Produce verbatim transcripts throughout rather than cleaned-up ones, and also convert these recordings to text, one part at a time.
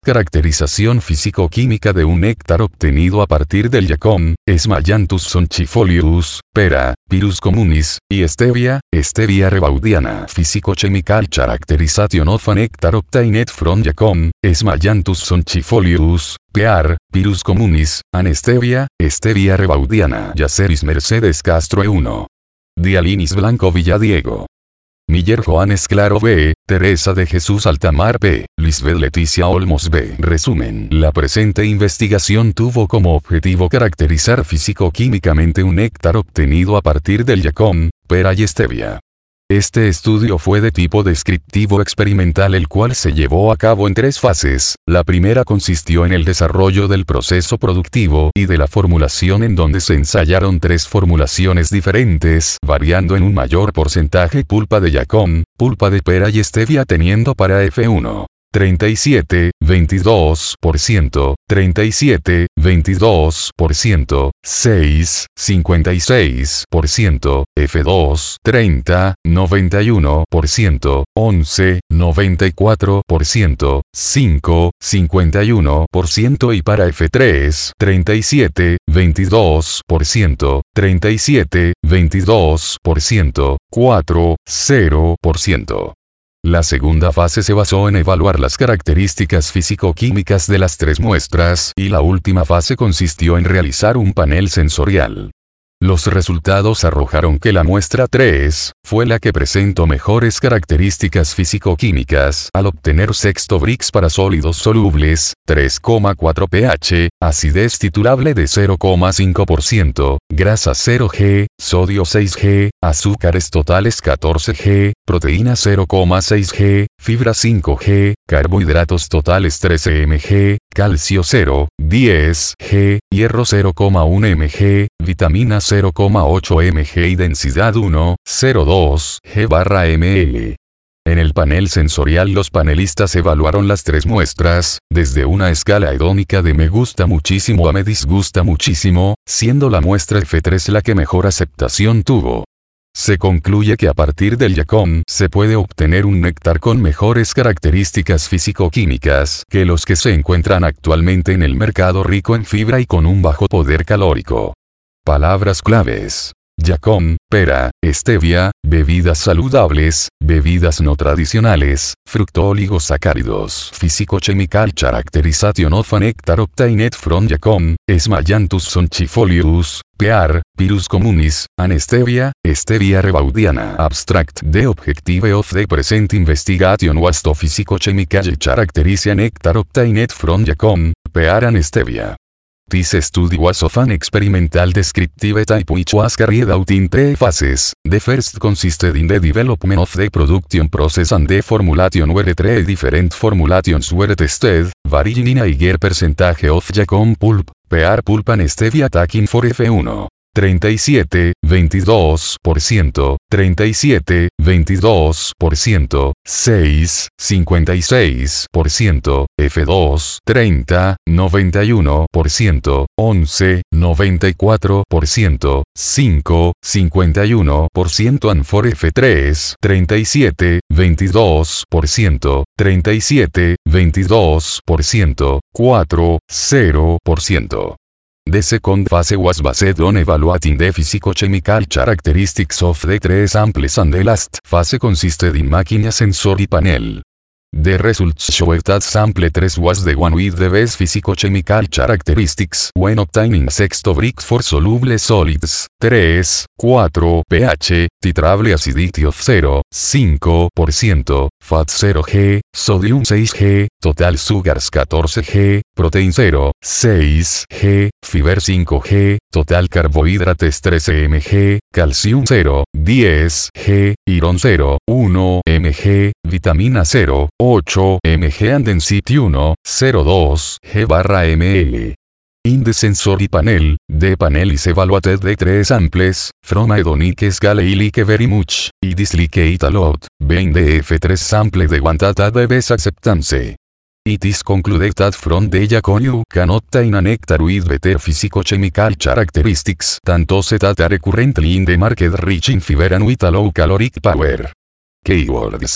Caracterización físico-química de un néctar obtenido a partir del Giacomo, Smayanthus sonchifolius, pera, Pyrus communis, y stevia, Stevia rebaudiana. Physico-chemical characterization of a nectar obtained from Giacomo, Smayanthus sonchifolius, pear, Pyrus communis, and stevia, Stevia rebaudiana. Yaceris Mercedes Castro uno. Dialinis Blanco Villadiego. Miller Joanes Claro B, Teresa de Jesús Altamar B, Lisbeth Leticia Olmos B. Resumen. La presente investigación tuvo como objetivo caracterizar físico-químicamente un néctar obtenido a partir del Giacomo, pera y stevia. Este estudio fue de tipo descriptivo experimental, el cual se llevó a cabo en tres fases. La primera consistió en el desarrollo del proceso productivo y de la formulación, en donde se ensayaron tres formulaciones diferentes, variando en un mayor porcentaje pulpa de Giacomo, pulpa de pera y stevia, teniendo para F uno. treinta y siete, veintidós por ciento, treinta y siete, veintidós por ciento, seis, cincuenta y seis por ciento, F dos, treinta, noventa y uno por ciento, once, noventa y cuatro por ciento, cinco, cincuenta y uno por ciento y para F tres, treinta y siete, veintidós por ciento, treinta y siete, veintidós por ciento, cuatro, cero por ciento. La segunda fase se basó en evaluar las características físico-químicas de las tres muestras, y la última fase consistió en realizar un panel sensorial. Los resultados arrojaron que la muestra tres fue la que presentó mejores características físico-químicas al obtener sexto Brix para sólidos solubles, tres coma cuatro pH, acidez triturable de cero coma cinco por ciento, grasa cero G, sodio seis G, azúcares totales catorce G, proteína cero coma seis G, fibra cinco G, carbohidratos totales trece miligramos, calcio cero, diez G, hierro cero coma uno miligramos, vitamina cero coma ocho miligramos y densidad uno coma cero dos G barra ml. En el panel sensorial los panelistas evaluaron las tres muestras, desde una escala hedónica de me gusta muchísimo a me disgusta muchísimo, siendo la muestra F tres la que mejor aceptación tuvo. Se concluye que a partir del Giacomo se puede obtener un néctar con mejores características físico-químicas que los que se encuentran actualmente en el mercado, rico en fibra y con un bajo poder calórico. Palabras claves: Giacomo, pera, stevia, bebidas saludables, bebidas no tradicionales, fructooligosacáridos. Physico-chemical characterization of a nectar obtained from Giacomo, Smayanthus sonchifolius, pear, Pyrus communis, and stevia, Stevia rebaudiana. Abstract. The objective of the present investigation was to physico-chemically characterize a nectar obtained from Giacomo, pear and stevia. This study was of an experimental descriptive type which was carried out in three phases. The first consisted in the development of the production process and the formulation, where three different formulations were tested, varying in a higher percentage of Giacomo pulp, pear pulp and stevia, taking for F uno. treinta y siete, veintidós por ciento, treinta y siete, veintidós por ciento, seis, cincuenta y seis por ciento, F dos, treinta, noventa y uno por ciento, once, noventa y cuatro por ciento, cinco, cincuenta y uno por ciento and for F tres, treinta y siete, veintidós por ciento, treinta y siete, veintidós por ciento, cuatro, cero por ciento. The second phase was based on evaluating the physico-chemical characteristics of the three samples, and the last phase consisted in making a sensory panel. The results showed that sample three was the one with the best physico-chemical characteristics when obtaining sexto Brix for soluble solids, three, four pH, titrable acidity of zero, cinco por ciento, fat zero G, sodium seis G, total sugars catorce G, protein zero, seis G, fiber cinco G, total carbohidrates trece miligramos, calcium zero, diez G, iron zero, uno miligramo, vitamina zero, ocho miligramos and density uno coma cero dos G barra ml. In the sensory panel, the panel is evaluated the three samples, from a hedonic scale I like very much, I dislike it a lot, being the F three sample the one that had the best acceptance. It is concluded that from the Giacomo you can obtain a nectar with better physico-chemical characteristics than those that are currently in the market, rich in fiber and with a low caloric power. Keywords: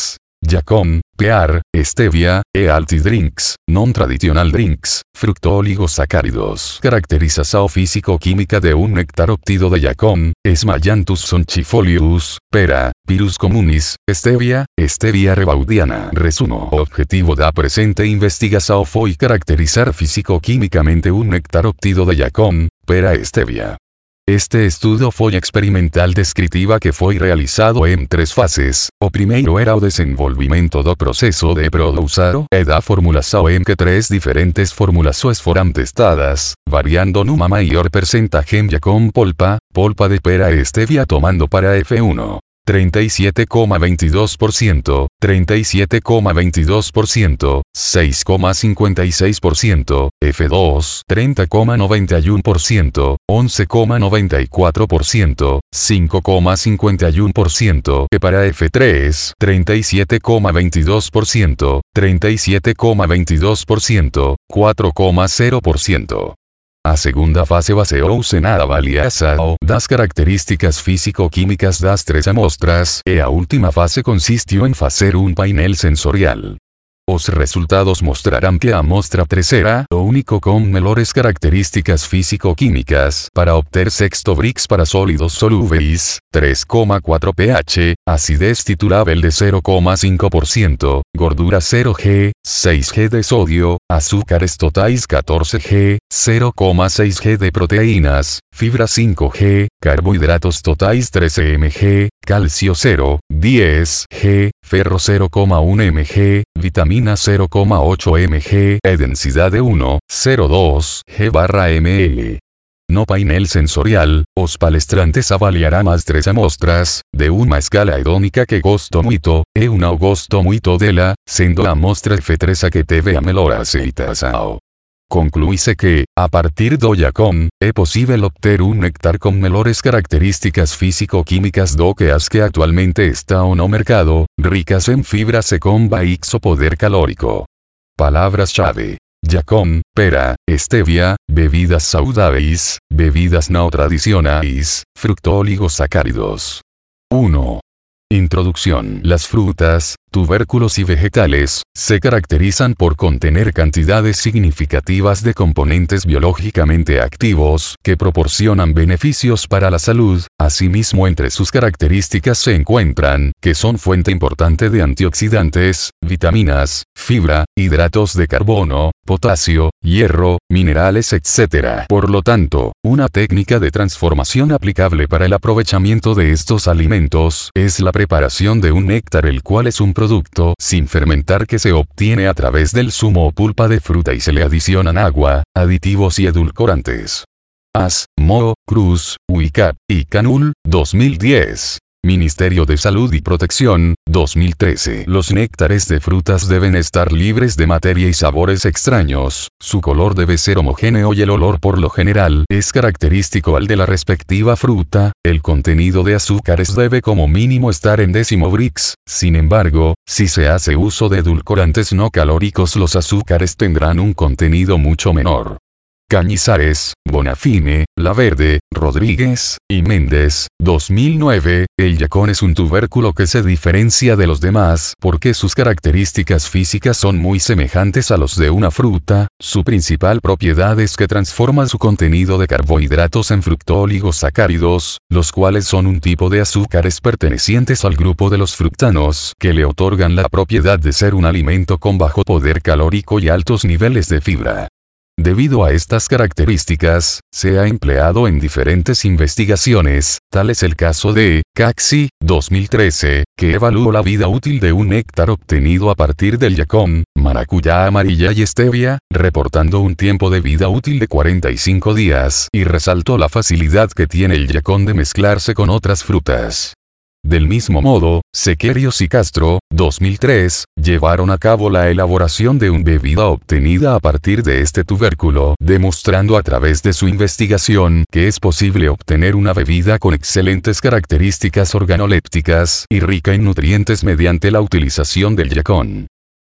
Yacon, Pear, Stevia, e Healthy Drinks, Non-Traditional Drinks, fructooligosacáridos. Caracterización físico-química de un néctar obtido de Yacon, Smayanthus sonchifolius, Pera, Pyrus communis, Stevia, Stevia rebaudiana. Resumo. Objetivo da presente investigación fue caracterizar físico-químicamente un néctar obtido de Yacon, Pera e Stevia. Este estudio foi experimental descritiva que foi realizado em três fases. O primeiro era o desenvolvimento do processo de produção e da formulação em que três diferentes formulações foram testadas, variando numa maior percentagem Yacon polpa, polpa de pera e stevia tomando para F uno. treinta y siete coma veintidós por ciento, treinta y siete coma veintidós por ciento, seis coma cincuenta y seis por ciento, F dos, treinta coma noventa y uno por ciento, once coma noventa y cuatro por ciento, cinco coma cincuenta y uno por ciento, que para F tres, treinta y siete coma veintidós por ciento, treinta y siete coma veintidós por ciento, cuatro coma cero por ciento. A segunda fase baseouse na avaliação das características físico-químicas das três amostras, e a última fase consistiu em fazer um painel sensorial. Os resultados mostrarán que a amostra tres era o único con melhores características físico-químicas para obter sexto Brix para sólidos solúveis, tres coma cuatro pH, acidez titulável de cero coma cinco por ciento, gordura cero gramos, seis gramos de sodio, azúcares totais catorce gramos, cero coma seis gramos de proteínas, fibra cinco gramos, carbohidratos totais trece miligramos, calcio cero, diez gramos, ferro cero coma uno miligramos, vitamina cero coma ocho miligramos, e densidad de uno coma cero dos gramos barra ml. No painel sensorial, os palestrantes avaliarán as três amostras, de uma escala hedônica que gosto muito, e uma o gosto muito dela, sendo a amostra F três a que teve a melhor aceitação. Conclui-se que, a partir do Yacon, é possível obter um néctar com melhores características físico-químicas do que as que actualmente estão no mercado, ricas em fibras e com baixo poder calórico. Palavras-chave: Yacon, pera, stevia, bebidas saudáveis, bebidas não tradicionais, fructooligosacáridos. uno. Introducción. Las frutas, tubérculos y vegetales, se caracterizan por contener cantidades significativas de componentes biológicamente activos, que proporcionan beneficios para la salud. Asimismo, entre sus características se encuentran, que son fuente importante de antioxidantes, vitaminas, fibra, hidratos de carbono, potasio, hierro, minerales, etcétera. Por lo tanto, una técnica de transformación aplicable para el aprovechamiento de estos alimentos es la preparación de un néctar, el cual es un producto sin fermentar que se obtiene a través del zumo o pulpa de fruta y se le adicionan agua, aditivos y edulcorantes. As, Mo, Cruz, U I C A P, y Canul, dos mil diez. Ministerio de Salud y Protección, dos mil trece. Los néctares de frutas deben estar libres de materia y sabores extraños, su color debe ser homogéneo y el olor por lo general es característico al de la respectiva fruta, el contenido de azúcares debe como mínimo estar en décimo Brix, sin embargo, si se hace uso de edulcorantes no calóricos los azúcares tendrán un contenido mucho menor. Cañizares, Bonafine, Laverde, Rodríguez, y Méndez, dos mil nueve, el Yacon es un tubérculo que se diferencia de los demás porque sus características físicas son muy semejantes a los de una fruta, su principal propiedad es que transforma su contenido de carbohidratos en fructooligosacáridos, los cuales son un tipo de azúcares pertenecientes al grupo de los fructanos que le otorgan la propiedad de ser un alimento con bajo poder calórico y altos niveles de fibra. Debido a estas características, se ha empleado en diferentes investigaciones, tal es el caso de Caxi, dos mil trece, que evaluó la vida útil de un néctar obtenido a partir del Yacon, maracuyá amarilla y stevia, reportando un tiempo de vida útil de cuarenta y cinco días, y resaltó la facilidad que tiene el Yacon de mezclarse con otras frutas. Del mismo modo, Sequerios y Castro, dos mil tres, llevaron a cabo la elaboración de una bebida obtenida a partir de este tubérculo, demostrando a través de su investigación que es posible obtener una bebida con excelentes características organolépticas y rica en nutrientes mediante la utilización del Yacon.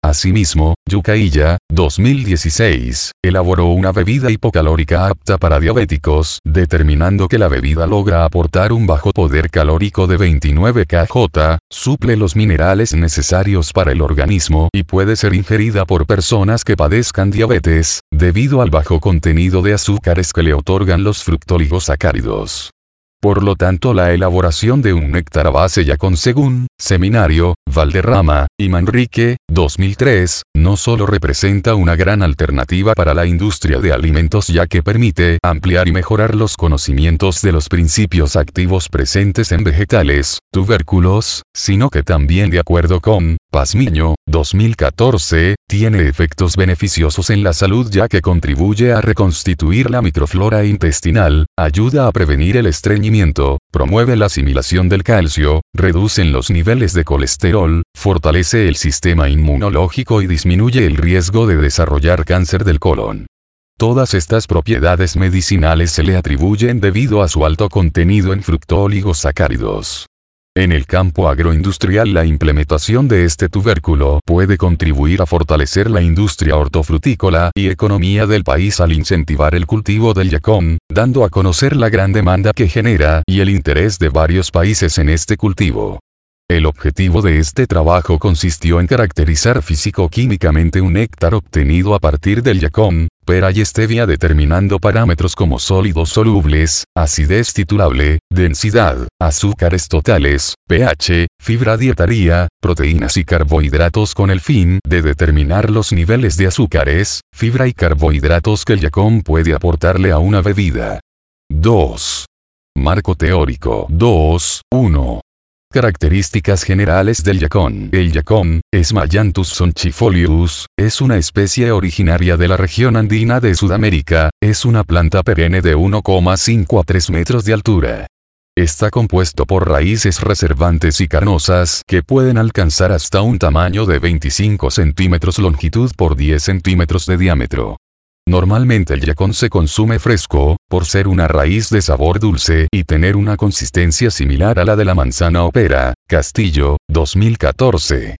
Asimismo, Yucaiya, dos mil dieciséis, elaboró una bebida hipocalórica apta para diabéticos, determinando que la bebida logra aportar un bajo poder calórico de veintinueve kilojoules, suple los minerales necesarios para el organismo y puede ser ingerida por personas que padezcan diabetes, debido al bajo contenido de azúcares que le otorgan los fructooligosacáridos. Por lo tanto, la elaboración de un néctar a base Yacón según Seminario, Valderrama y Manrique, dos mil tres, no solo representa una gran alternativa para la industria de alimentos ya que permite ampliar y mejorar los conocimientos de los principios activos presentes en vegetales, tubérculos, sino que también de acuerdo con Pazmiño, dos mil catorce, tiene efectos beneficiosos en la salud ya que contribuye a reconstituir la microflora intestinal, ayuda a prevenir el estreñimiento, promueve la asimilación del calcio, reduce los niveles de colesterol, fortalece el sistema inmunológico y disminuye el riesgo de desarrollar cáncer del colon. Todas estas propiedades medicinales se le atribuyen debido a su alto contenido en fructooligosacáridos. En el campo agroindustrial, la implementación de este tubérculo puede contribuir a fortalecer la industria hortofrutícola y economía del país al incentivar el cultivo del yacón, dando a conocer la gran demanda que genera y el interés de varios países en este cultivo. El objetivo de este trabajo consistió en caracterizar físico-químicamente un néctar obtenido a partir del yacón, pera y stevia determinando parámetros como sólidos solubles, acidez titulable, densidad, azúcares totales, pH, fibra dietaria, proteínas y carbohidratos con el fin de determinar los niveles de azúcares, fibra y carbohidratos que el yacón puede aportarle a una bebida. dos. Marco teórico. dos punto uno. Características generales del yacón. El yacón, Esmayanthus sonchifolius, es una especie originaria de la región andina de Sudamérica, es una planta perenne de uno coma cinco a tres metros de altura. Está compuesto por raíces reservantes y carnosas que pueden alcanzar hasta un tamaño de veinticinco centímetros longitud por diez centímetros de diámetro. Normalmente el yacón se consume fresco, por ser una raíz de sabor dulce y tener una consistencia similar a la de la manzana o pera. Castillo, dos mil catorce.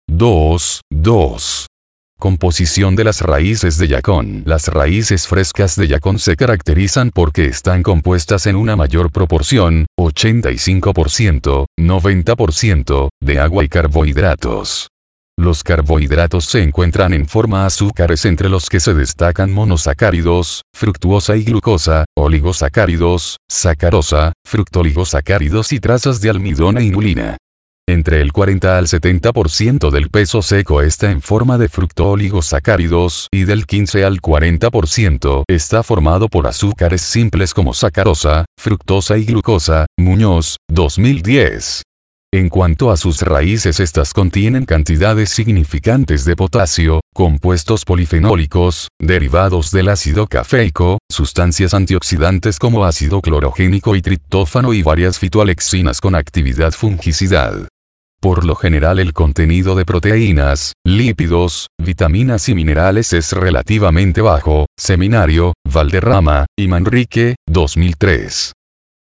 dos punto dos. Composición de las raíces de yacón. Las raíces frescas de yacón se caracterizan porque están compuestas en una mayor proporción, ochenta y cinco por ciento, noventa por ciento, de agua y carbohidratos. Los carbohidratos se encuentran en forma azúcares entre los que se destacan monosacáridos, fructuosa y glucosa, oligosacáridos, sacarosa, fructooligosacáridos y trazas de almidón e inulina. Entre el cuarenta al setenta por ciento del peso seco está en forma de fructooligosacáridos y del quince al cuarenta por ciento está formado por azúcares simples como sacarosa, fructosa y glucosa. Muñoz, dos mil diez. En cuanto a sus raíces, estas contienen cantidades significantes de potasio, compuestos polifenólicos, derivados del ácido cafeico, sustancias antioxidantes como ácido clorogénico y triptófano y varias fitoalexinas con actividad fungicida. Por lo general el contenido de proteínas, lípidos, vitaminas y minerales es relativamente bajo. Seminario, Valderrama y Manrique, dos mil tres.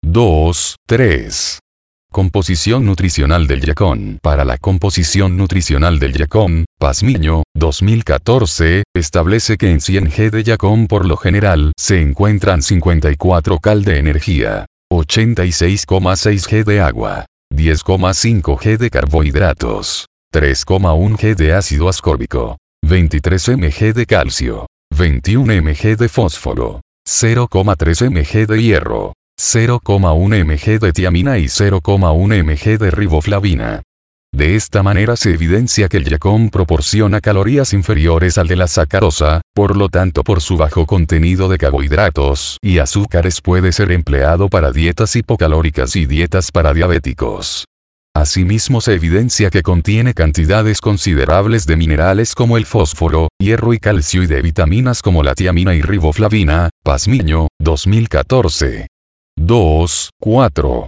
dos punto tres. Composición nutricional del yacón. Para la composición nutricional del yacón, Pazmiño, dos mil catorce, establece que en cien gramos de yacón por lo general se encuentran cincuenta y cuatro calorías de energía, ochenta y seis coma seis gramos de agua, diez coma cinco gramos de carbohidratos, tres coma uno gramos de ácido ascórbico, veintitrés mililitros de calcio, veintiún mililitros de fósforo, cero coma tres mililitros de hierro, cero coma uno mililitros de tiamina y cero coma uno mililitros de riboflavina. De esta manera se evidencia que el yacón proporciona calorías inferiores al de la sacarosa, por lo tanto por su bajo contenido de carbohidratos y azúcares puede ser empleado para dietas hipocalóricas y dietas para diabéticos. Asimismo se evidencia que contiene cantidades considerables de minerales como el fósforo, hierro y calcio y de vitaminas como la tiamina y riboflavina. Pazmiño, dos mil catorce. dos punto cuatro.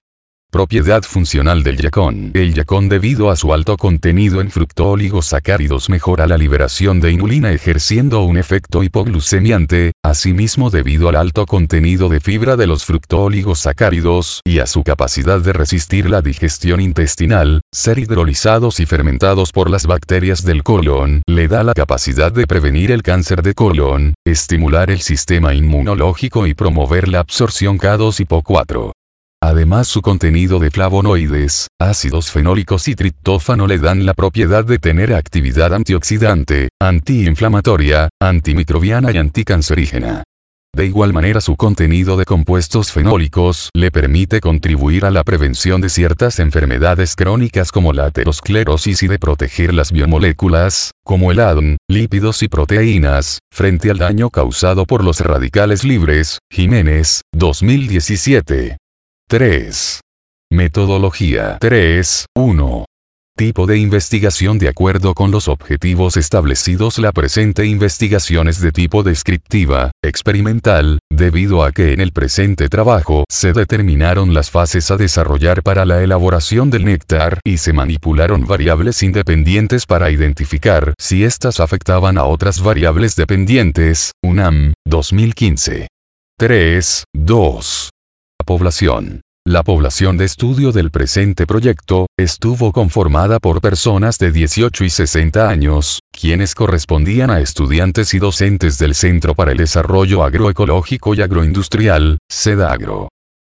Propiedad funcional del yacón. El yacón, debido a su alto contenido en fructooligosacáridos, mejora la liberación de inulina ejerciendo un efecto hipoglucemiante. Asimismo, debido al alto contenido de fibra de los fructooligosacáridos y a su capacidad de resistir la digestión intestinal, ser hidrolizados y fermentados por las bacterias del colon, le da la capacidad de prevenir el cáncer de colon, estimular el sistema inmunológico y promover la absorción K dos y P O cuatro. Además, su contenido de flavonoides, ácidos fenólicos y triptófano le dan la propiedad de tener actividad antioxidante, antiinflamatoria, antimicrobiana y anticancerígena. De igual manera, su contenido de compuestos fenólicos le permite contribuir a la prevención de ciertas enfermedades crónicas como la aterosclerosis y de proteger las biomoléculas, como el A D N, lípidos y proteínas, frente al daño causado por los radicales libres. Jiménez, dos mil diecisiete. tres. Metodología. tres. uno. Tipo de investigación. De acuerdo con los objetivos establecidos, la presente investigación es de tipo descriptiva, experimental, debido a que en el presente trabajo se determinaron las fases a desarrollar para la elaboración del néctar y se manipularon variables independientes para identificar si éstas afectaban a otras variables dependientes. UNAM, dos mil quince. tres. dos. Población. La población de estudio del presente proyecto estuvo conformada por personas de dieciocho y sesenta años, quienes correspondían a estudiantes y docentes del Centro para el Desarrollo Agroecológico y Agroindustrial, CEDAGRO.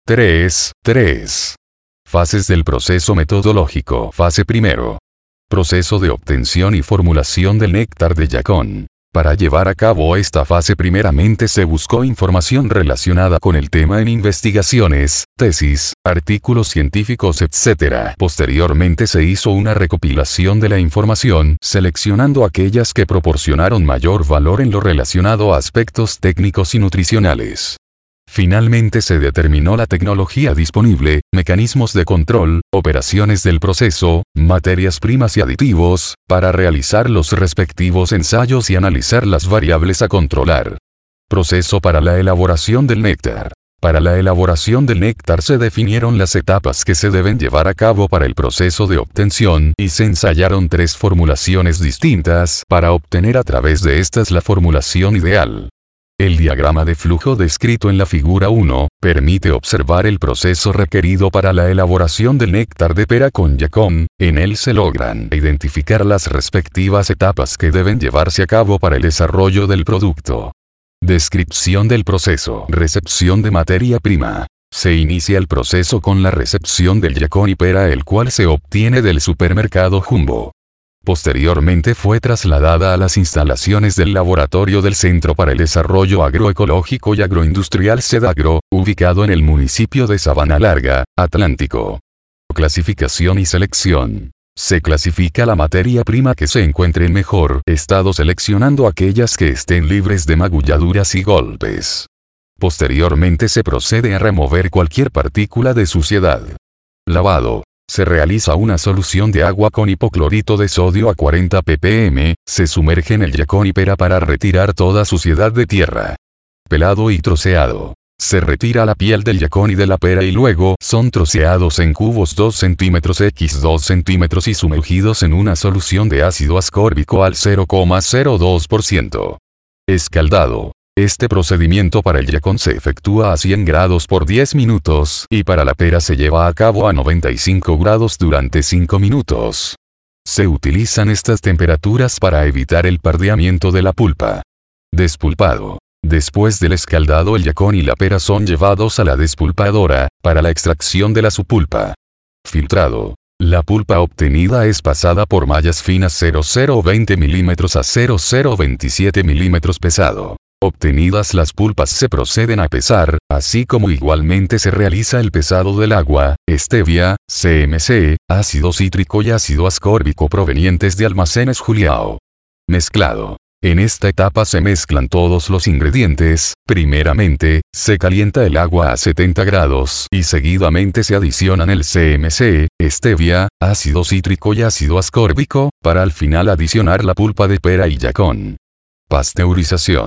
tres. tres. Fases del proceso metodológico. Fase primero. Proceso de obtención y formulación del néctar de yacón. Para llevar a cabo esta fase, primeramente se buscó información relacionada con el tema en investigaciones, tesis, artículos científicos, etcétera. Posteriormente se hizo una recopilación de la información, seleccionando aquellas que proporcionaron mayor valor en lo relacionado a aspectos técnicos y nutricionales. Finalmente se determinó la tecnología disponible, mecanismos de control, operaciones del proceso, materias primas y aditivos, para realizar los respectivos ensayos y analizar las variables a controlar. Proceso para la elaboración del néctar. Para la elaboración del néctar se definieron las etapas que se deben llevar a cabo para el proceso de obtención y se ensayaron tres formulaciones distintas para obtener a través de estas la formulación ideal. El diagrama de flujo descrito en la figura uno, permite observar el proceso requerido para la elaboración del néctar de pera con yacón. En él se logran identificar las respectivas etapas que deben llevarse a cabo para el desarrollo del producto. Descripción del proceso. Recepción de materia prima. Se inicia el proceso con la recepción del yacón y pera, el cual se obtiene del supermercado Jumbo. Posteriormente fue trasladada a las instalaciones del laboratorio del Centro para el Desarrollo Agroecológico y Agroindustrial CEDAGRO, ubicado en el municipio de Sabana Larga, Atlántico. Clasificación y selección. Se clasifica la materia prima que se encuentre en mejor estado, seleccionando aquellas que estén libres de magulladuras y golpes. Posteriormente se procede a remover cualquier partícula de suciedad. Lavado. Se realiza una solución de agua con hipoclorito de sodio a cuarenta ppm, se sumerge en el yacón y pera para retirar toda suciedad de tierra. Pelado y troceado. Se retira la piel del yacón y de la pera y luego son troceados en cubos dos centímetros por dos centímetros y sumergidos en una solución de ácido ascórbico al cero coma cero dos por ciento. Escaldado. Este procedimiento para el yacón se efectúa a cien grados por diez minutos y para la pera se lleva a cabo a noventa y cinco grados durante cinco minutos. Se utilizan estas temperaturas para evitar el pardeamiento de la pulpa. Despulpado. Después del escaldado, el yacón y la pera son llevados a la despulpadora para la extracción de la su pulpa. Filtrado. La pulpa obtenida es pasada por mallas finas cero coma cero veinte milímetros a cero coma cero veintisiete milímetros pesado. Obtenidas las pulpas se proceden a pesar, así como igualmente se realiza el pesado del agua, stevia, C M C, ácido cítrico y ácido ascórbico provenientes de almacenes Juliao. Mezclado. En esta etapa se mezclan todos los ingredientes. Primeramente, se calienta el agua a setenta grados y seguidamente se adicionan el C M C, stevia, ácido cítrico y ácido ascórbico, para al final adicionar la pulpa de pera y yacón. Pasteurización.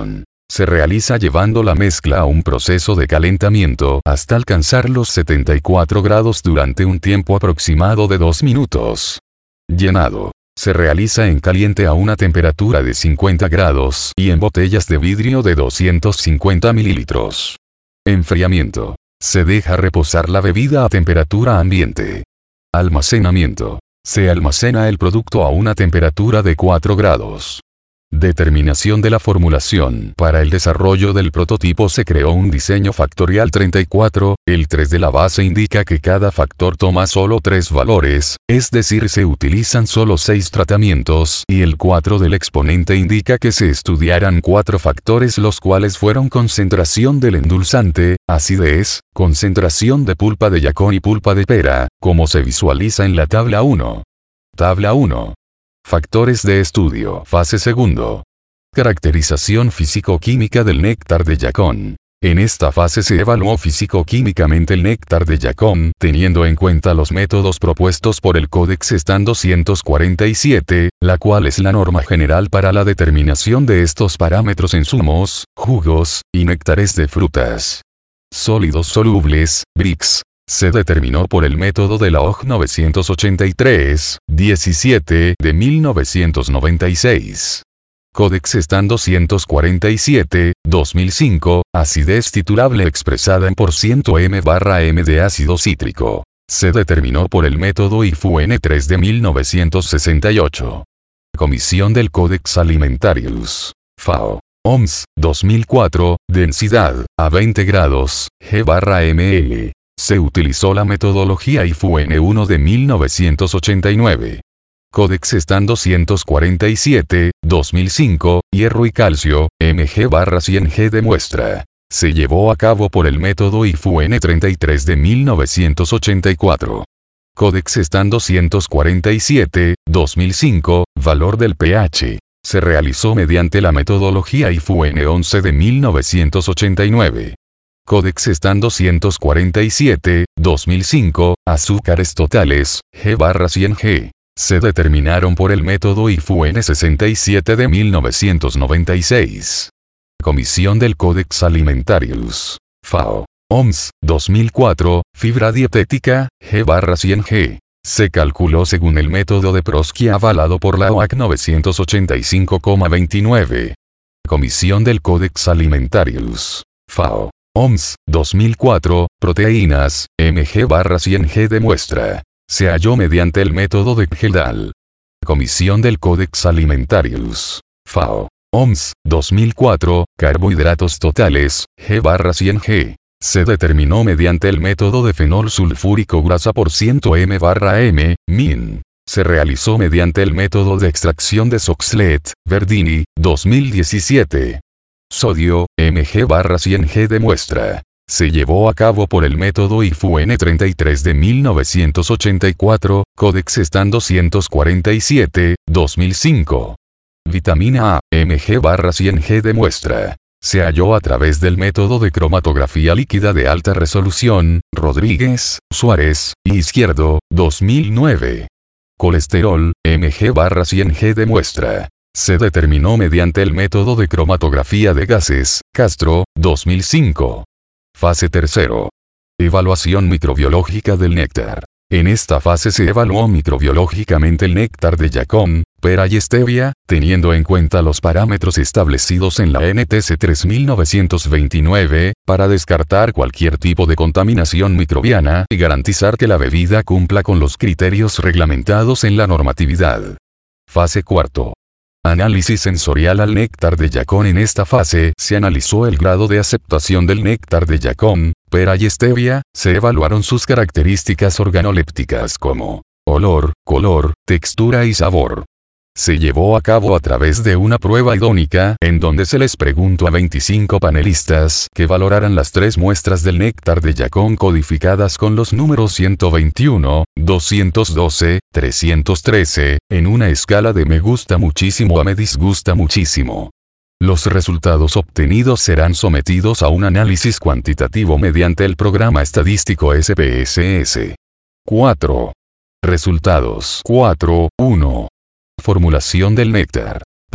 Se realiza llevando la mezcla a un proceso de calentamiento hasta alcanzar los setenta y cuatro grados durante un tiempo aproximado de dos minutos. Llenado. Se realiza en caliente a una temperatura de cincuenta grados y en botellas de vidrio de doscientos cincuenta mililitros. Enfriamiento. Se deja reposar la bebida a temperatura ambiente. Almacenamiento. Se almacena el producto a una temperatura de cuatro grados. Determinación de la formulación. Para el desarrollo del prototipo se creó un diseño factorial treinta y cuatro, el tres de la base indica que cada factor toma solo tres valores, es decir se utilizan solo seis tratamientos, y el cuatro del exponente indica que se estudiarán cuatro factores los cuales fueron concentración del endulzante, acidez, concentración de pulpa de yacón y pulpa de pera, como se visualiza en la tabla uno. Tabla uno. Factores de estudio. Fase segundo. Caracterización físico-química del néctar de yacón. En esta fase se evaluó físico-químicamente el néctar de yacón, teniendo en cuenta los métodos propuestos por el Códex Stan doscientos cuarenta y siete, la cual es la norma general para la determinación de estos parámetros en zumos, jugos, y néctares de frutas. Sólidos solubles, B R I C S. Se determinó por el método de la O G novecientos ochenta y tres, diecisiete de mil novecientos noventa y seis. Códex Stan doscientos cuarenta y siete, dos mil cinco, acidez titulable expresada en por ciento M barra M de ácido cítrico. Se determinó por el método I F U N tres de mil novecientos sesenta y ocho. Comisión del Codex Alimentarius. F A O. O M S, dos mil cuatro, densidad, a veinte grados, G barra ml. Se utilizó la metodología I F U N uno de mil novecientos ochenta y nueve. Códex Stan doscientos cuarenta y siete, dos mil cinco, hierro y calcio, mg barra cien G de muestra. Se llevó a cabo por el método I F U N treinta y tres de mil novecientos ochenta y cuatro. Códex Stan doscientos cuarenta y siete, dos mil cinco, valor del pH. Se realizó mediante la metodología I F U N once de mil novecientos ochenta y nueve. Códex Stan doscientos cuarenta y siete, dos mil cinco, azúcares totales, G barra cien G. Se determinaron por el método I F U N sesenta y siete de mil novecientos noventa y seis. Comisión del Codex Alimentarius. F A O. O M S, dos mil cuatro, fibra dietética, G barra cien G. Se calculó según el método de Prosky avalado por la O A C novecientos ochenta y cinco coma veintinueve. Comisión del Codex Alimentarius. F A O. O M S, dos mil cuatro, proteínas, mg barra cien G de muestra. Se halló mediante el método de Gjedal. Comisión del Codex Alimentarius. F A O. O M S, dos mil cuatro, carbohidratos totales, G barra cien G. Se determinó mediante el método de fenol sulfúrico grasa por ciento M barra M, min. Se realizó mediante el método de extracción de Soxhlet, Verdini, dos mil diecisiete. Sodio, mg barra cien G de muestra. Se llevó a cabo por el método I F U N treinta y tres de mil novecientos ochenta y cuatro, Códex Stan doscientos cuarenta y siete, dos mil cinco. Vitamina A, mg barra cien G de muestra. Se halló a través del método de cromatografía líquida de alta resolución, Rodríguez, Suárez, y Izquierdo, dos mil nueve. Colesterol, mg barra cien G de muestra. Se determinó mediante el método de cromatografía de gases, Castro, dos mil cinco. Fase tercero. Evaluación microbiológica del néctar. En esta fase se evaluó microbiológicamente el néctar de yacón, pera y stevia, teniendo en cuenta los parámetros establecidos en la N T C tres mil novecientos veintinueve, para descartar cualquier tipo de contaminación microbiana y garantizar que la bebida cumpla con los criterios reglamentados en la normatividad. Fase cuarto. Análisis sensorial al néctar de yacón. En esta fase se analizó el grado de aceptación del néctar de yacón, pera y stevia, se evaluaron sus características organolépticas como olor, color, textura y sabor. Se llevó a cabo a través de una prueba idónica, en donde se les preguntó a veinticinco panelistas que valoraran las tres muestras del néctar de yacón codificadas con los números ciento veintiuno, doscientos doce, trescientos trece, en una escala de me gusta muchísimo a me disgusta muchísimo. Los resultados obtenidos serán sometidos a un análisis cuantitativo mediante el programa estadístico S P S S. cuatro. Resultados. cuatro, uno. Formulación del néctar.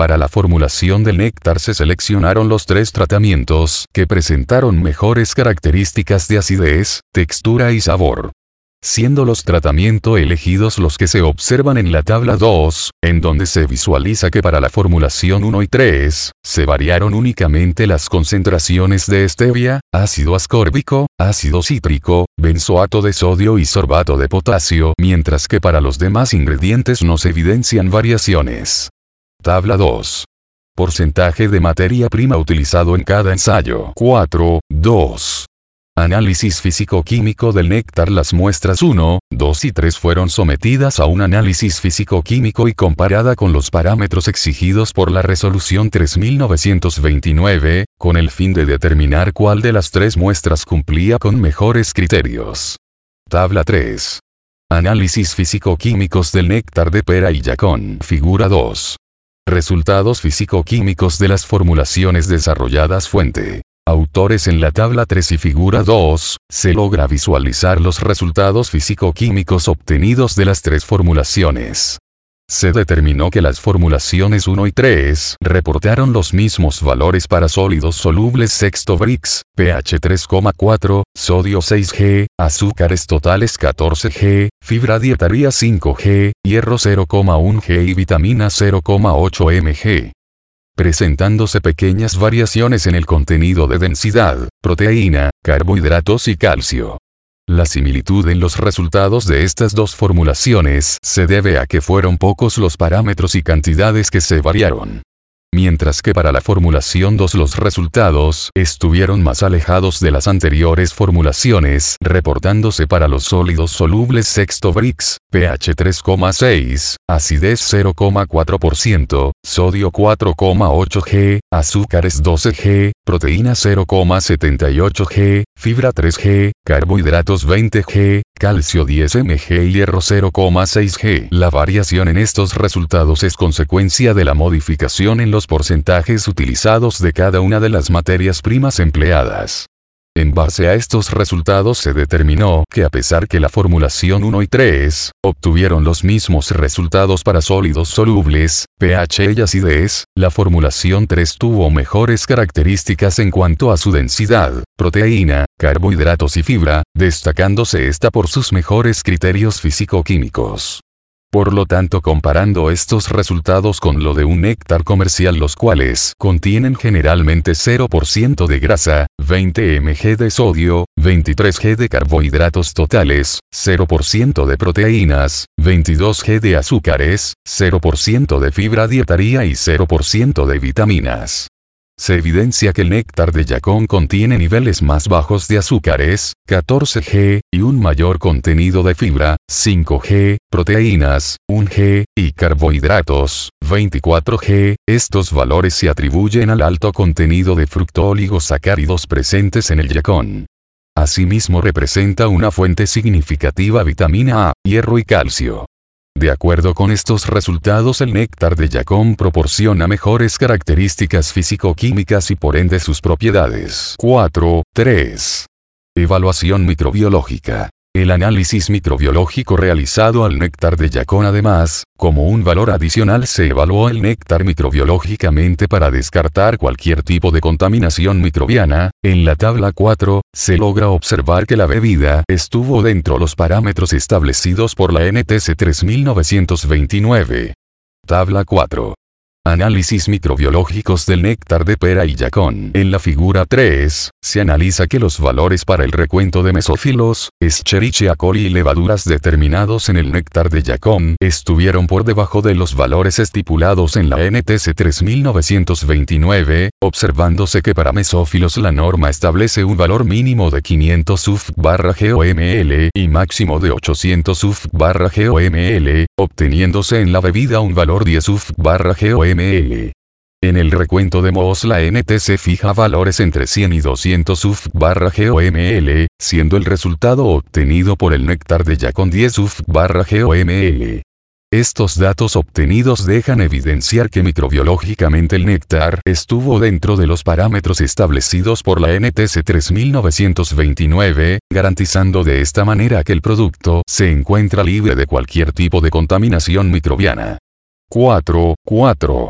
Para la formulación del néctar se seleccionaron los tres tratamientos que presentaron mejores características de acidez, textura y sabor, siendo los tratamientos elegidos los que se observan en la tabla dos, en donde se visualiza que para la formulación uno y tres, se variaron únicamente las concentraciones de stevia, ácido ascórbico, ácido cítrico, benzoato de sodio y sorbato de potasio, mientras que para los demás ingredientes no se evidencian variaciones. Tabla dos. Porcentaje de materia prima utilizado en cada ensayo. cuatro, dos. Análisis físico-químico del néctar. Las muestras uno, dos y tres fueron sometidas a un análisis físico-químico y comparada con los parámetros exigidos por la resolución tres mil novecientos veintinueve, con el fin de determinar cuál de las tres muestras cumplía con mejores criterios. Tabla tres. Análisis físico-químicos del néctar de pera y yacón. Figura dos. Resultados físico-químicos de las formulaciones desarrolladas. Fuente. Autores. En la tabla tres y figura dos, se logra visualizar los resultados físico-químicos obtenidos de las tres formulaciones. Se determinó que las formulaciones uno y tres reportaron los mismos valores para sólidos solubles sexto Brix, pH tres coma cuatro, sodio seis G, azúcares totales catorce G, fibra dietaria cinco G, hierro cero coma uno G y vitamina cero coma ocho mg. Presentándose pequeñas variaciones en el contenido de densidad, proteína, carbohidratos y calcio. La similitud en los resultados de estas dos formulaciones se debe a que fueron pocos los parámetros y cantidades que se variaron. Mientras que para la formulación dos los resultados estuvieron más alejados de las anteriores formulaciones, reportándose para los sólidos solubles sexto Brix, pH tres coma seis, acidez cero coma cuatro por ciento, sodio cuatro coma ocho G, azúcares doce G, proteína cero coma setenta y ocho G, fibra tres G, carbohidratos veinte G, calcio diez miligramos y hierro cero coma seis G. La variación en estos resultados es consecuencia de la modificación en los porcentajes utilizados de cada una de las materias primas empleadas. En base a estos resultados se determinó que a pesar que la formulación uno y tres obtuvieron los mismos resultados para sólidos solubles, pH y acidez, la formulación tres tuvo mejores características en cuanto a su densidad, proteína, carbohidratos y fibra, destacándose esta por sus mejores criterios físico-químicos. Por lo tanto, comparando estos resultados con lo de un néctar comercial, los cuales contienen generalmente cero por ciento de grasa, veinte miligramos de sodio, veintitrés gramos de carbohidratos totales, cero por ciento de proteínas, veintidós gramos de azúcares, cero por ciento de fibra dietaria y cero por ciento de vitaminas. Se evidencia que el néctar de yacón contiene niveles más bajos de azúcares, catorce gramos, y un mayor contenido de fibra, cinco gramos, proteínas, un gramo, y carbohidratos, veinticuatro gramos. Estos valores se atribuyen al alto contenido de fructooligosacáridos presentes en el yacón. Asimismo representa una fuente significativa vitamina A, hierro y calcio. De acuerdo con estos resultados, el néctar de yacón proporciona mejores características físico-químicas y por ende sus propiedades. cuatro, tres. Evaluación microbiológica. El análisis microbiológico realizado al néctar de yacón. Además, como un valor adicional, se evaluó el néctar microbiológicamente para descartar cualquier tipo de contaminación microbiana. En la tabla cuatro, se logra observar que la bebida estuvo dentro de los parámetros establecidos por la N T C tres mil novecientos veintinueve. Tabla cuatro. Análisis microbiológicos del néctar de pera y yacón. En la figura tres, se analiza que los valores para el recuento de mesófilos, Escherichia coli y levaduras determinados en el néctar de yacón estuvieron por debajo de los valores estipulados en la N T C tres mil novecientos veintinueve, observándose que para mesófilos la norma establece un valor mínimo de quinientos U F barra G O M L y máximo de ochocientos U F barra G O M L, obteniéndose en la bebida un valor diez U F barra G O M L. En el recuento de Mohs la N T C fija valores entre cien y doscientos U F barra G O M L, siendo el resultado obtenido por el néctar de yacón diez U F barra G O M L. Estos datos obtenidos dejan evidenciar que microbiológicamente el néctar estuvo dentro de los parámetros establecidos por la N T C tres mil novecientos veintinueve, garantizando de esta manera que el producto se encuentra libre de cualquier tipo de contaminación microbiana. cuatro, cuatro.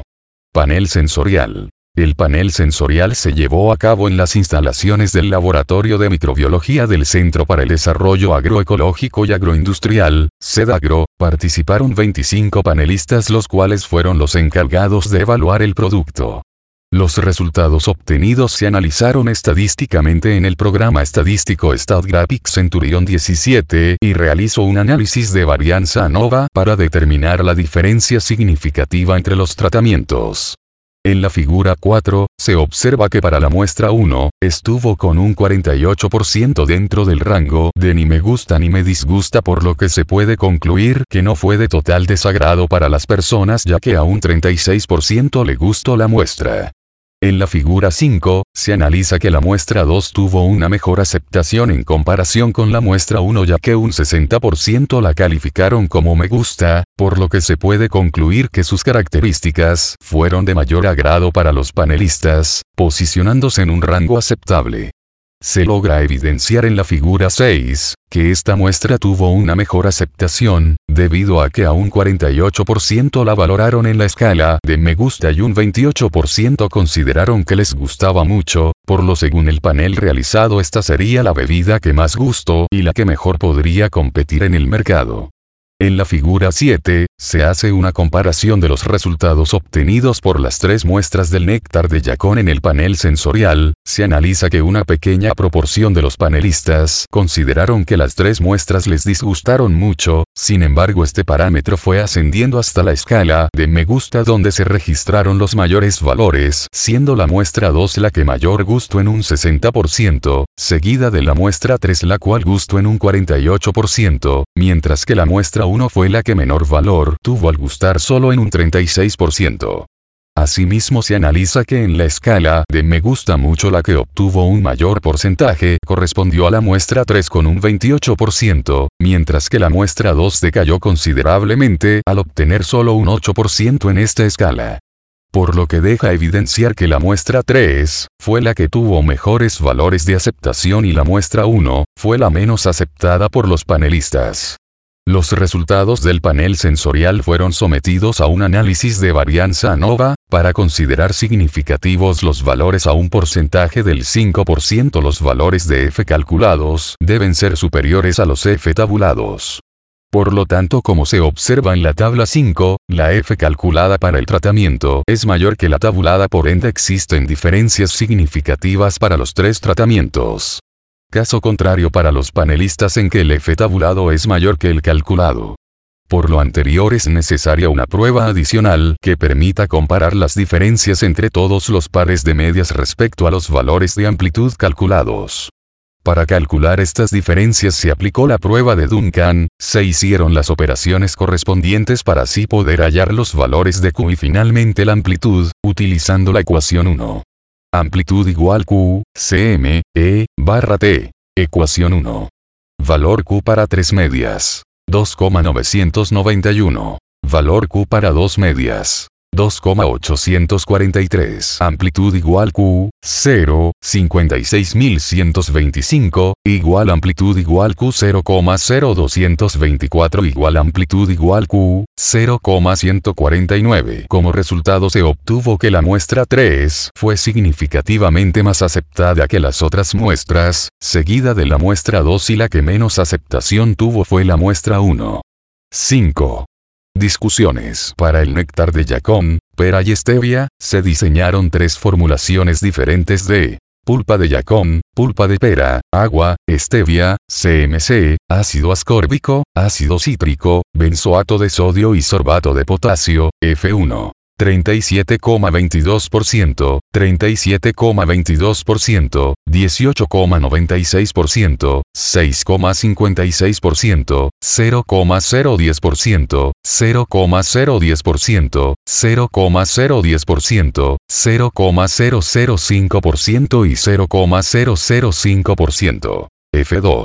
Panel sensorial. El panel sensorial se llevó a cabo en las instalaciones del Laboratorio de Microbiología del Centro para el Desarrollo Agroecológico y Agroindustrial, CEDAGRO. Participaron veinticinco panelistas, los cuales fueron los encargados de evaluar el producto. Los resultados obtenidos se analizaron estadísticamente en el programa estadístico StatGraphics Centurion diecisiete y realizó un análisis de varianza ANOVA para determinar la diferencia significativa entre los tratamientos. En la figura cuatro, se observa que para la muestra uno, estuvo con un cuarenta y ocho por ciento dentro del rango de ni me gusta ni me disgusta, por lo que se puede concluir que no fue de total desagrado para las personas, ya que a un treinta y seis por ciento le gustó la muestra. En la figura cinco, se analiza que la muestra dos tuvo una mejor aceptación en comparación con la muestra uno, ya que un sesenta por ciento la calificaron como me gusta, por lo que se puede concluir que sus características fueron de mayor agrado para los panelistas, posicionándose en un rango aceptable. Se logra evidenciar en la figura seis, que esta muestra tuvo una mejor aceptación, debido a que a un cuarenta y ocho por ciento la valoraron en la escala de me gusta y un veintiocho por ciento consideraron que les gustaba mucho, por lo según el panel realizado esta sería la bebida que más gustó y la que mejor podría competir en el mercado. En la figura siete, se hace una comparación de los resultados obtenidos por las tres muestras del néctar de yacón en el panel sensorial. Se analiza que una pequeña proporción de los panelistas consideraron que las tres muestras les disgustaron mucho, sin embargo este parámetro fue ascendiendo hasta la escala de me gusta, donde se registraron los mayores valores, siendo la muestra dos la que mayor gustó en un sesenta por ciento, seguida de la muestra tres, la cual gustó en un cuarenta y ocho por ciento, mientras que la muestra uno fue la que menor valor tuvo al gustar solo en un treinta y seis por ciento. Asimismo se analiza que en la escala de me gusta mucho la que obtuvo un mayor porcentaje correspondió a la muestra tres con un veintiocho por ciento, mientras que la muestra dos decayó considerablemente al obtener solo un ocho por ciento en esta escala. Por lo que deja evidenciar que la muestra tres fue la que tuvo mejores valores de aceptación y la muestra uno fue la menos aceptada por los panelistas. Los resultados del panel sensorial fueron sometidos a un análisis de varianza ANOVA, para considerar significativos los valores a un porcentaje del cinco por ciento. Los valores de F calculados deben ser superiores a los F tabulados. Por lo tanto, como se observa en la tabla cinco, la F calculada para el tratamiento es mayor que la tabulada, por ende existen diferencias significativas para los tres tratamientos. Caso contrario para los panelistas en que el F tabulado es mayor que el calculado. Por lo anterior es necesaria una prueba adicional que permita comparar las diferencias entre todos los pares de medias respecto a los valores de amplitud calculados. Para calcular estas diferencias se aplicó la prueba de Duncan, se hicieron las operaciones correspondientes para así poder hallar los valores de Q y finalmente la amplitud, utilizando la ecuación uno. Amplitud igual Q, cm, e, barra t. Ecuación uno. Valor Q para tres medias. dos coma novecientos noventa y uno. Valor Q para dos medias. dos coma ochocientos cuarenta y tres. Amplitud igual Q, cero, cincuenta y seis mil ciento veinticinco, igual amplitud igual Q cero coma cero doscientos veinticuatro igual amplitud igual Q, cero coma ciento cuarenta y nueve. Como resultado se obtuvo que la muestra tres fue significativamente más aceptada que las otras muestras, seguida de la muestra dos y la que menos aceptación tuvo fue la muestra uno. cinco. Discusiones. Para el néctar de yacón, pera y stevia, se diseñaron tres formulaciones diferentes de pulpa de yacón, pulpa de pera, agua, stevia, C M C, ácido ascórbico, ácido cítrico, benzoato de sodio y sorbato de potasio, F uno. treinta y siete coma veintidós por ciento, treinta y siete coma veintidós por ciento, dieciocho coma noventa y seis por ciento, seis coma cincuenta y seis por ciento, cero coma cero diez por ciento, cero coma cero diez por ciento, cero coma cero diez por ciento, cero coma cero cero cinco por ciento y cero coma cero cero cinco por ciento. F dos.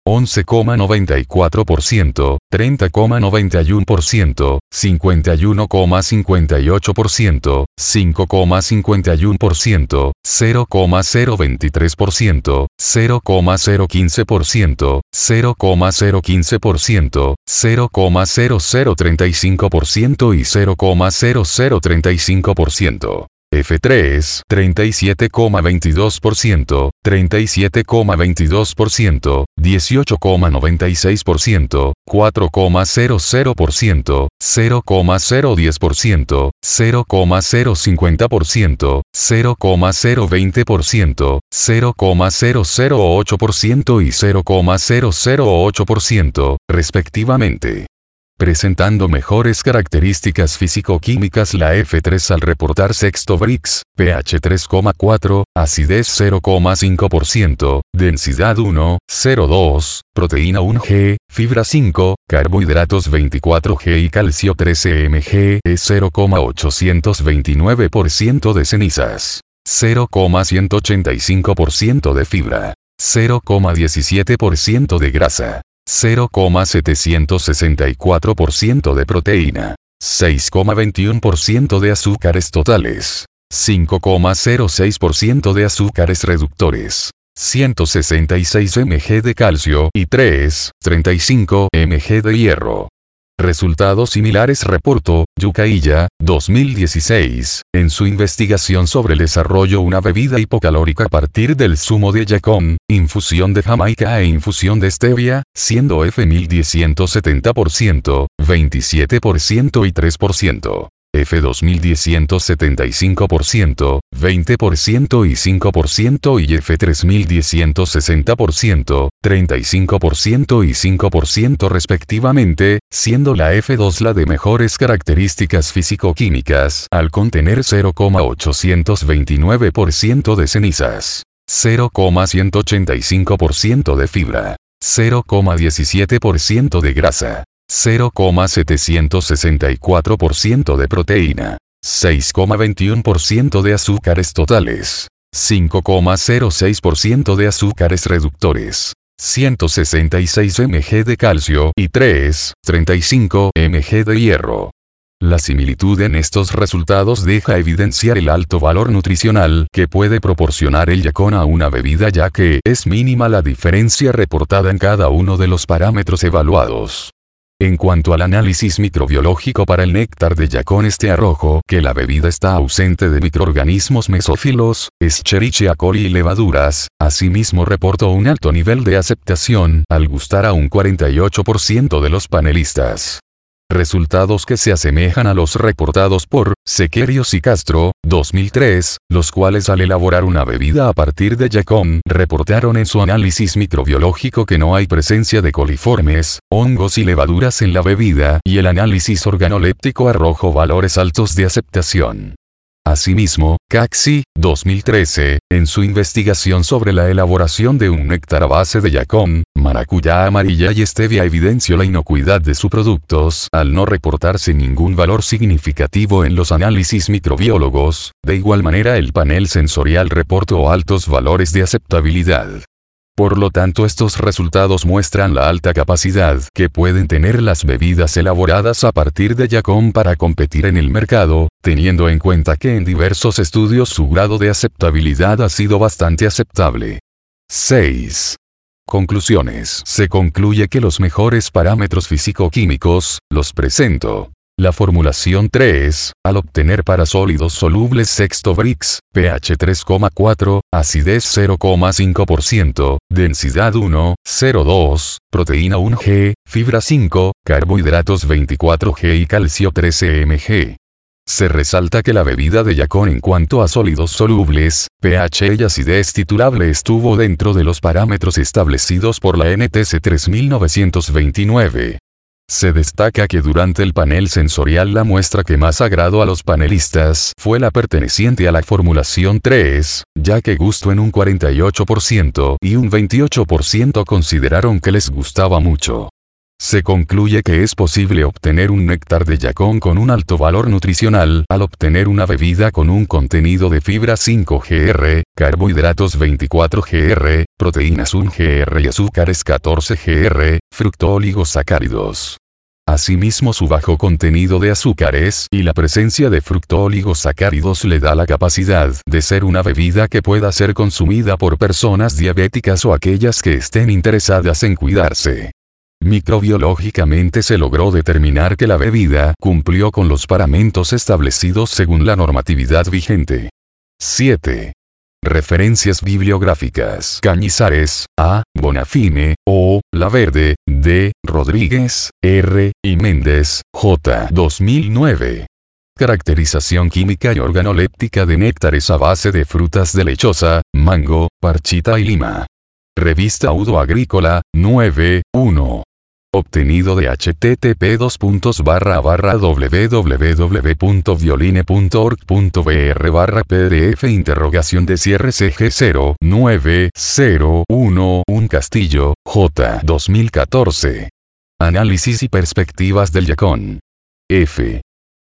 once coma noventa y cuatro por ciento, treinta coma noventa y uno por ciento, cincuenta y uno coma cincuenta y ocho por ciento, cinco coma cincuenta y uno por ciento, cero coma cero veintitrés por ciento, cero coma cero quince por ciento, cero coma cero quince por ciento, cero coma cero cero treinta y cinco por ciento y cero coma cero cero treinta y cinco por ciento. F tres, treinta y siete coma veintidós por ciento, treinta y siete coma veintidós por ciento, dieciocho coma noventa y seis por ciento, cuatro coma cero cero por ciento, cero coma cero diez por ciento, cero coma cero cincuenta por ciento, cero coma cero veinte por ciento, cero coma cero cero ocho por ciento y cero coma cero cero ocho por ciento, respectivamente. Presentando mejores características físico-químicas la F tres al reportar sexto Brix, pH tres coma cuatro, acidez cero coma cinco por ciento, densidad uno, cero coma dos, proteína uno G, fibra cinco, carbohidratos veinticuatro G y calcio trece miligramos, es cero coma ochocientos veintinueve por ciento de cenizas, cero coma ciento ochenta y cinco por ciento de fibra, cero coma diecisiete por ciento de grasa, cero coma setecientos sesenta y cuatro por ciento de proteína, seis coma veintiuno por ciento de azúcares totales, cinco coma cero seis por ciento de azúcares reductores, ciento sesenta y seis miligramos de calcio y tres coma treinta y cinco miligramos de hierro. Resultados similares reportó Yucaiya, dos mil dieciséis, en su investigación sobre el desarrollo de una bebida hipocalórica a partir del zumo de yacón, infusión de Jamaica e infusión de stevia, siendo F mil diez ciento setenta por ciento, veintisiete por ciento y tres por ciento. F dos mil diez ciento setenta y cinco por ciento, veinte por ciento y cinco por ciento y F tres mil diez ciento sesenta por ciento, treinta y cinco por ciento y cinco por ciento respectivamente, siendo la F dos la de mejores características físico-químicas, al contener cero coma ochocientos veintinueve por ciento de cenizas, cero coma ciento ochenta y cinco por ciento de fibra, cero coma diecisiete por ciento de grasa, cero coma setecientos sesenta y cuatro por ciento de proteína, seis coma veintiuno por ciento de azúcares totales, cinco coma cero seis por ciento de azúcares reductores, ciento sesenta y seis miligramos de calcio y tres coma treinta y cinco miligramos de hierro. La similitud en estos resultados deja evidenciar el alto valor nutricional que puede proporcionar el yacón a una bebida, ya que es mínima la diferencia reportada en cada uno de los parámetros evaluados. En cuanto al análisis microbiológico para el néctar de yacón, este arrojó que la bebida está ausente de microorganismos mesófilos, Escherichia coli y levaduras. Asimismo reportó un alto nivel de aceptación al gustar a un cuarenta y ocho por ciento de los panelistas. Resultados que se asemejan a los reportados por Sequerios y Castro, dos mil tres, los cuales al elaborar una bebida a partir de yacón reportaron en su análisis microbiológico que no hay presencia de coliformes, hongos y levaduras en la bebida, y el análisis organoléptico arrojó valores altos de aceptación. Asimismo, Caxi, dos mil trece, en su investigación sobre la elaboración de un néctar a base de yacón, maracuyá amarilla y stevia evidenció la inocuidad de sus productos al no reportarse ningún valor significativo en los análisis microbiólogos. De igual manera, el panel sensorial reportó altos valores de aceptabilidad. Por lo tanto, estos resultados muestran la alta capacidad que pueden tener las bebidas elaboradas a partir de yacón para competir en el mercado, teniendo en cuenta que en diversos estudios su grado de aceptabilidad ha sido bastante aceptable. seis. Conclusiones. Se concluye que los mejores parámetros físico-químicos, los presento. La formulación tres, al obtener para sólidos solubles sexto Brix, pH tres coma cuatro, acidez cero coma cinco por ciento, densidad uno, cero coma dos, proteína uno G, fibra cinco, carbohidratos veinticuatro G y calcio trece miligramos. Se resalta que la bebida de yacón en cuanto a sólidos solubles, pH y acidez titulable estuvo dentro de los parámetros establecidos por la N T C tres mil novecientos veintinueve. Se destaca que durante el panel sensorial la muestra que más agradó a los panelistas fue la perteneciente a la formulación tres, ya que gustó en un cuarenta y ocho por ciento y un veintiocho por ciento consideraron que les gustaba mucho. Se concluye que es posible obtener un néctar de yacón con un alto valor nutricional al obtener una bebida con un contenido de fibra cinco gramos, carbohidratos veinticuatro gramos, proteínas un gramo y azúcares catorce gramos, fructooligosacáridos. Asimismo, su bajo contenido de azúcares y la presencia de fructooligosacáridos le da la capacidad de ser una bebida que pueda ser consumida por personas diabéticas o aquellas que estén interesadas en cuidarse. Microbiológicamente se logró determinar que la bebida cumplió con los paramentos establecidos según la normatividad vigente. siete. Referencias bibliográficas. Cañizares, A. Bonafine, O. Laverde, D. Rodríguez, R. y Méndez, J. dos mil nueve. Caracterización química y organoléptica de néctares a base de frutas de lechosa, mango, parchita y lima. Revista Udo Agrícola, nueve, uno. Obtenido de http dos puntos barra barra www punto violine punto org punto br barra pdf interrogación de cierre C G cero nueve cero uno un Castillo, J. dos mil catorce. Análisis y perspectivas del yacón. F.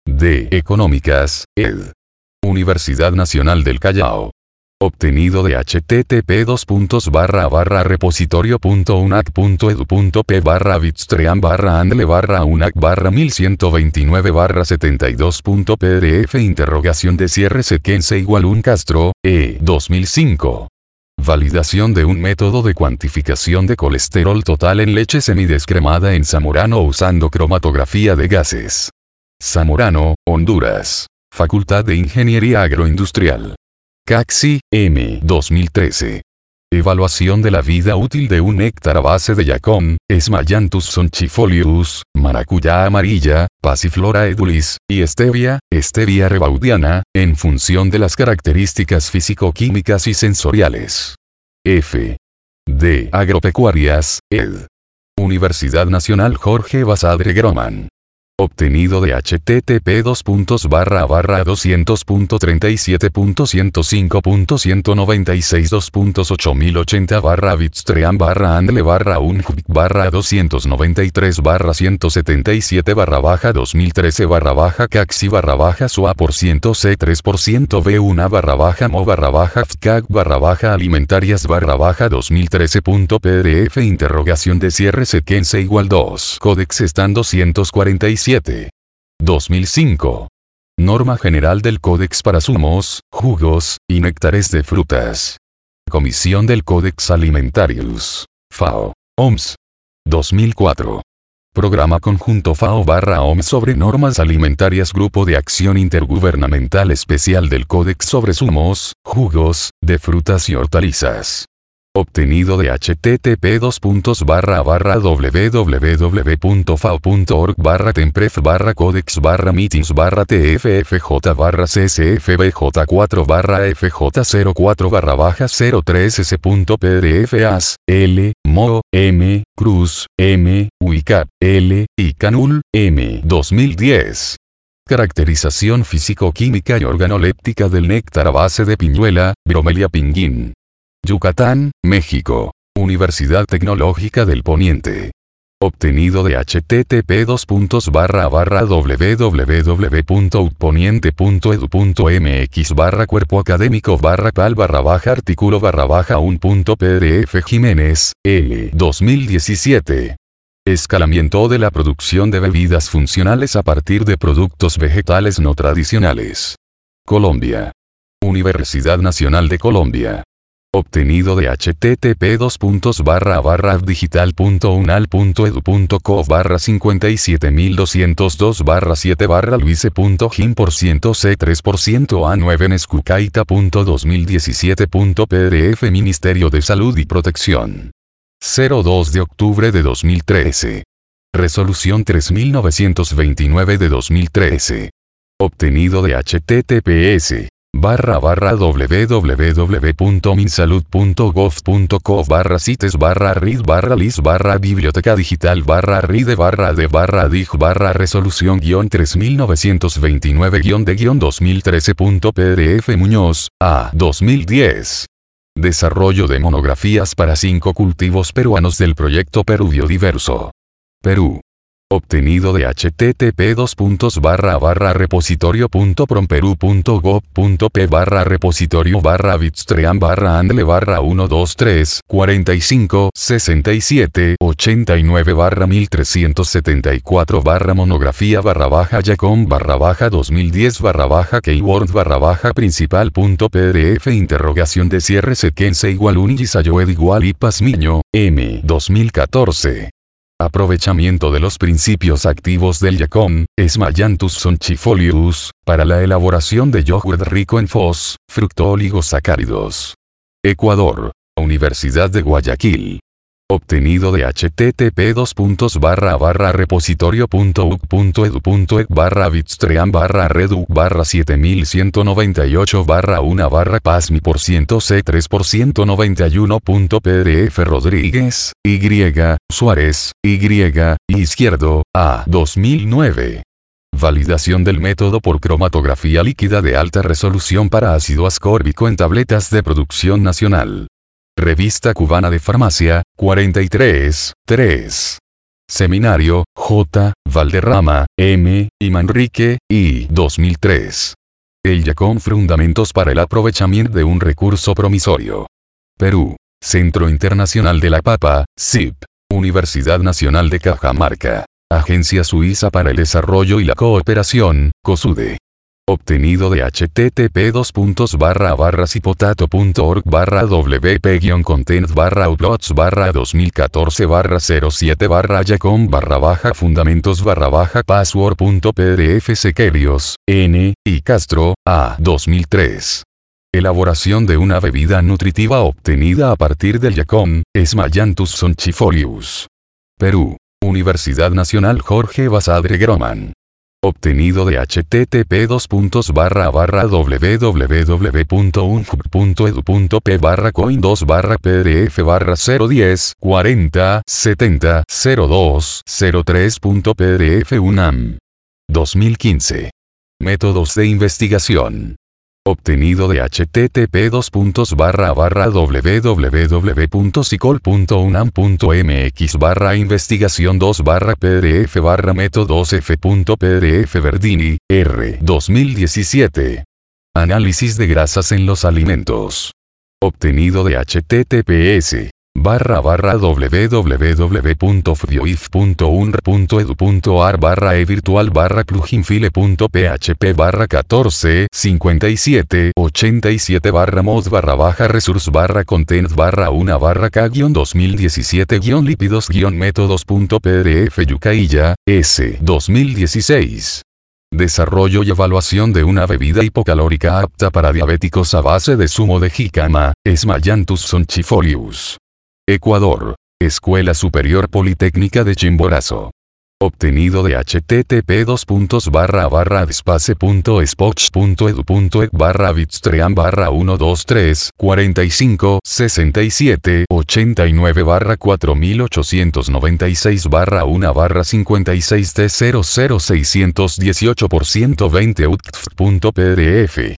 D. Económicas, ed. Universidad Nacional del Callao. Obtenido de http dos puntos barra barra repositorio punto unac punto edu punto p barra bitstream barra andle barra unac barra mil ciento veintinueve barra setenta y dos punto pdf interrogación de cierre sequense igual un Castro, E. dos mil cinco. Validación de un método de cuantificación de colesterol total en leche semidescremada en Zamorano usando cromatografía de gases. Zamorano, Honduras. Facultad de Ingeniería Agroindustrial. Caxi, M. dos mil trece. Evaluación de la vida útil de un néctar a base de yacón, Esmayanthus sonchifolius, maracuyá amarilla, Passiflora edulis, y stevia, Stevia rebaudiana, en función de las características físico-químicas y sensoriales. F. D. Agropecuarias, ed. Universidad Nacional Jorge Basadre Groman. Obtenido de http dos puntos barra barra doscientos punto treinta y siete punto ciento cinco punto ciento noventa y seis dos punto ocho mil ochenta barra bitstream barra andle barra unhvic barra doscientos noventa y tres barra ciento setenta y siete barra baja dos mil trece barra baja caxi barra baja soa por ciento c tres por ciento b uno barra baja mo barra baja fcag barra baja alimentarias barra baja dos mil trece punto pdf interrogación de cierre sequense igual dos Codex están doscientos cuarenta y siete. dos mil cinco. Norma General del Códex para zumos, jugos, y néctares de frutas. Comisión del Codex Alimentarius. FAO. O M S. dos mil cuatro. Programa Conjunto FAO barra O M S sobre Normas Alimentarias Grupo de Acción Intergubernamental Especial del Códex sobre zumos, jugos, de frutas y hortalizas. Obtenido de http dos puntos barra barra www punto fao punto org barra tempref barra codex barra meetings barra tffj barra csfbj cuatro barra fj cero cuatro barra baja cero tres s punto pdf as, l, mo, m, cruz, m, uicap, l, y canul, m. dos mil diez. Caracterización físico-química y organoléptica del néctar a base de piñuela, Bromelia pinguín. Yucatán, México. Universidad Tecnológica del Poniente. Obtenido de http dos puntos barra barra www punto u poniente punto edu punto mx barra cuerpo académico barra pal barra baja artículo barra baja un punto pdf Jiménez, L. dos mil diecisiete. Escalamiento de la producción de bebidas funcionales a partir de productos vegetales no tradicionales. Colombia. Universidad Nacional de Colombia. Obtenido de http dos puntos barra barra digital punto unal punto edu punto co barra cincuenta y siete mil doscientos dos barra siete barra luise punto gim por ciento c tres por ciento a nueve nescucaita punto dos mil diecisiete punto pdf Ministerio de Salud y Protección. cero dos de octubre de dos mil trece. Resolución tres mil novecientos veintinueve de dos mil trece. Obtenido de https barra barra www punto minsalud punto gov punto co barra cites barra rid barra lis barra biblioteca digital barra ride barra de barra dig barra resolución guión tres mil novecientos veintinueve guión de guión dos mil trece punto pdf Muñoz, A. dos mil diez. Desarrollo de monografías para cinco cultivos peruanos del proyecto Perú Biodiverso. Perú. Obtenido de http dos puntos barra barra repositorio punto promperú punto gob punto p barra repositorio barra bitstream barra andle barra uno dos tres cuarenta y cinco sesenta y siete ochenta y nueve barra mil trescientos setenta y cuatro barra monografía barra baja yacom barra baja dos mil diez barra baja keyword barra baja principal punto pdf interrogación de cierre sequense igual unigisayoed igual y pasmiño m dos mil catorce. Aprovechamiento de los principios activos del yacón, Esmayanthus sonchifolius, para la elaboración de yogurt rico en fos, fructooligosacáridos. Ecuador. Universidad de Guayaquil. Obtenido de http dos puntos barra barra repositorio punto u c punto edu punto e c barra bitstream barra reduc barra siete mil ciento noventa y ocho barra uno barra pasmi por ciento c tres por ciento noventa y uno punto pdf Rodríguez, Y, Suárez, Y, Izquierdo, A dos mil nueve. Validación del método por cromatografía líquida de alta resolución para ácido ascórbico en tabletas de producción nacional. Revista Cubana de Farmacia, cuarenta y tres, tres. Seminario, J. Valderrama, M. y Manrique, I. dos mil tres. El yacón Fundamentos para el aprovechamiento de un recurso promisorio. Perú. Centro Internacional de la Papa, C I P. Universidad Nacional de Cajamarca. Agencia Suiza para el Desarrollo y la Cooperación, COSUDE. Obtenido de http dos puntos barra barra cipotato punto org barra wp content barra uploads barra dos mil catorce barra cero siete barra yacom barra baja fundamentos barra baja password punto pdf Sequerios, N. y Castro, A dos mil tres. Elaboración de una bebida nutritiva obtenida a partir del yacón, Esmayanthus sonchifolius. Perú. Universidad Nacional Jorge Basadre Groman. Obtenido de http dos puntos barra barra www punto unhub punto edu punto p barra coin dos barra pdf barra cero diez cuarenta setenta cero dos cero tres punto pdf UNAM. dos mil quince. Métodos de investigación. Obtenido de http dos puntos barra barra www punto sicol punto unam punto mx barra investigación dos barra pdf barra métodos f punto pdf Verdini, R. dos mil diecisiete. Análisis de grasas en los alimentos. Obtenido de https barra barra www punto fbioif punto unr punto edu punto ar barra e virtual barra pluginfile punto php barra catorce cincuenta y siete ochenta y siete barra mod barra baja resource barra content barra una barra k dos mil diecisiete lípidos métodos punto pdf Yucailla, S. dos mil dieciséis. Desarrollo y evaluación de una bebida hipocalórica apta para diabéticos a base de zumo de jícama, Esmayanthus sonchifolius. Ecuador. Escuela Superior Politécnica de Chimborazo. Obtenido de http dos puntos barra barra despace punto spoch punto edu punto e c barra bitstream barra uno dos tres cuarenta y cinco sesenta y siete ochenta y nueve barra cuatro mil ochocientos noventa y seis barra uno barra cincuenta y seis t cero cero seiscientos dieciocho por ciento veinte utf punto pdf.